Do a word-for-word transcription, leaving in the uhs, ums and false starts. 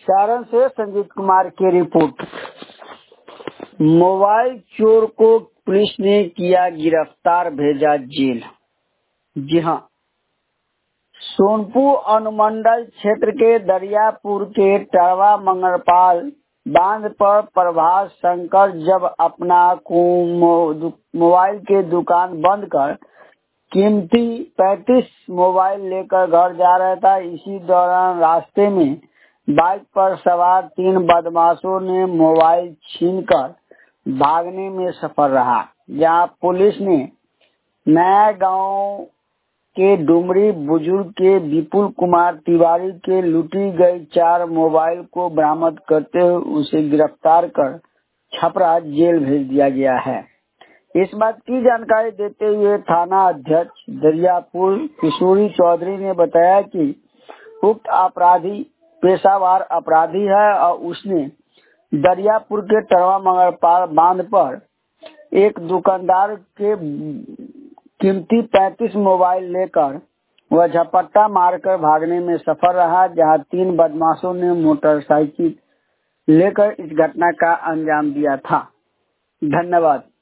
सारण से संजीत कुमार की report. Mobile चोर को पुलिस ने किया गिरफ्तार, भेजा जेल। जी हाँ, सोनपुर अनुमंडल क्षेत्र के दरियापुर के टरवा मंगलपाल बांध पर प्रभास शंकर जब अपना मोबाइल के दुकान बंद कर कीमती पैंतीस मोबाइल लेकर घर जा रहा था। इसी दौरान रास्ते में बाइक पर सवार तीन बदमाशों ने मोबाइल छीनकर भागने में सफल रहा। जहां पुलिस ने नया गांव के डुमरी बुजुर्ग के विपुल कुमार तिवारी के लूटी गई चार मोबाइल को बरामद करते हुए उसे गिरफ्तार कर छपरा जेल भेज दिया गया है। इस बात की जानकारी देते हुए थाना अध्यक्ष दरियापुर किशोरी चौधरी ने बताया कि उक्त अपराधी पेशावर अपराधी है और उसने दरियापुर के टरवा मंगलपाल बांध पर एक दुकानदार के कीमती पैंतीस मोबाइल लेकर वह झपट्टा मारकर भागने में सफल रहा। जहां तीन बदमाशों ने मोटरसाइकिल लेकर इस घटना का अंजाम दिया था। धन्यवाद।